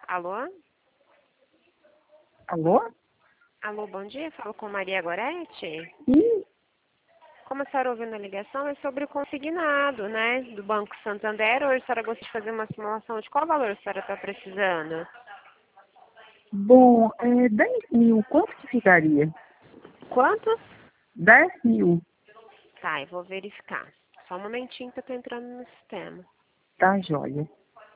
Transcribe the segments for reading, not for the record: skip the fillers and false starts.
Alô? Alô? Alô, bom dia. Falo com Maria Gorete. Sim. Como a senhora ouviu na ligação, é sobre o consignado, né? Do Banco Santander. Hoje a senhora gostaria de fazer uma simulação de qual valor a senhora está precisando? Bom, 10 mil, quanto que ficaria? Quanto? 10 mil, Tá, eu vou verificar. Só um momentinho que eu tô entrando no sistema. tá joia.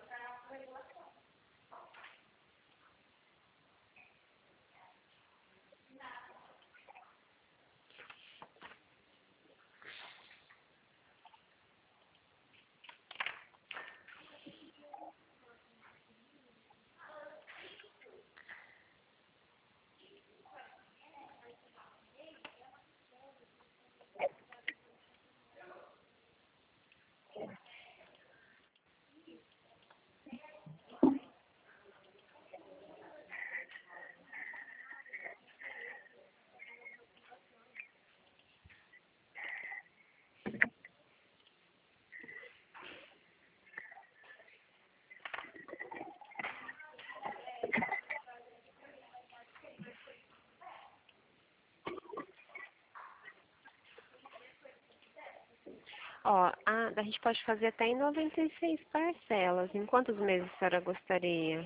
Ó, a gente pode fazer até em 96 parcelas. Em quantos meses a senhora gostaria?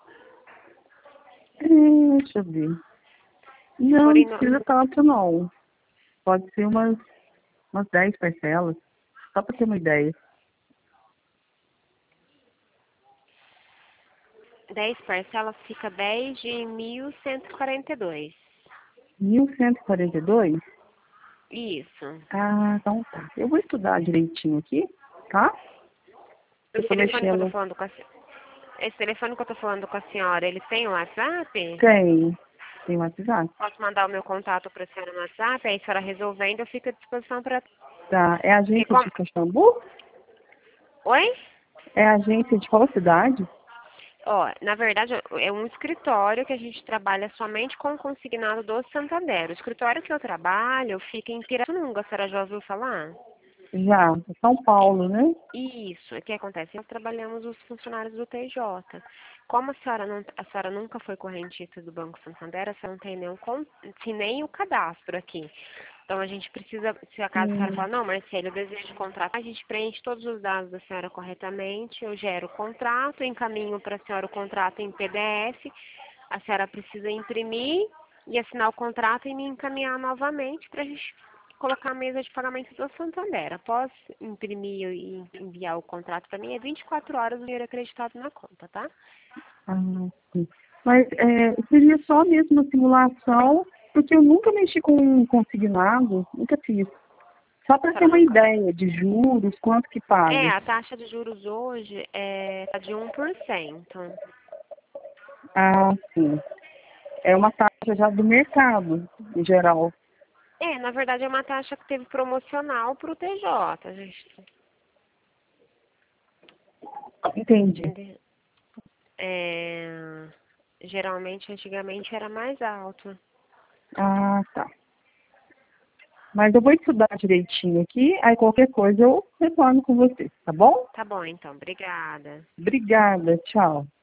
Deixa eu ver. Se for Não, não em precisa tanto não. Pode ser umas 10 parcelas, só para ter uma ideia. 10 parcelas, fica 10 de 1.142. 1142? Isso. Ah, então tá. Eu vou estudar direitinho aqui, tá? Eu Esse tô telefone que eu tô mexendo. falando com a, esse telefone que eu tô falando com a senhora, ele tem o WhatsApp? Tem WhatsApp? Posso mandar o meu contato para a senhora no WhatsApp? Aí a senhora resolvendo, eu fico à disposição para... Tá. É agência de Caxambu? Oi? É agência de qual cidade? Ó, na verdade, é um escritório que a gente trabalha somente com o consignado do Santander. O escritório que eu trabalho fica em Pirassununga, a senhora já ouviu falar? Já, São Paulo, né? Isso, o que acontece? Nós trabalhamos os funcionários do TJ. Como a senhora nunca foi correntista do Banco Santander, a senhora não tem nem o cadastro aqui. Então a gente precisa, se acaso a senhora falar, não, Marcelo, eu desejo contratar, a gente preenche todos os dados da senhora corretamente, eu gero o contrato, encaminho para a senhora o contrato em PDF, a senhora precisa imprimir e assinar o contrato e me encaminhar novamente para a gente colocar a mesa de pagamento do Santander. Após imprimir e enviar o contrato para mim, é 24 horas o dinheiro acreditado na conta, tá? Ah, sim. Mas seria só mesmo uma simulação, porque eu nunca mexi com consignado, nunca fiz. Só A para ter senhora uma nunca... ideia de juros, quanto que paga. A taxa de juros hoje tá de 1%. Ah, sim. É uma taxa já do mercado, em geral. Na verdade é uma taxa que teve promocional para o TJ, gente. Entendi. Entende? Geralmente, antigamente era mais alto. Ah, tá. Mas eu vou estudar direitinho aqui, aí qualquer coisa eu retorno com você, tá bom? Tá bom, então. Obrigada. Obrigada, tchau.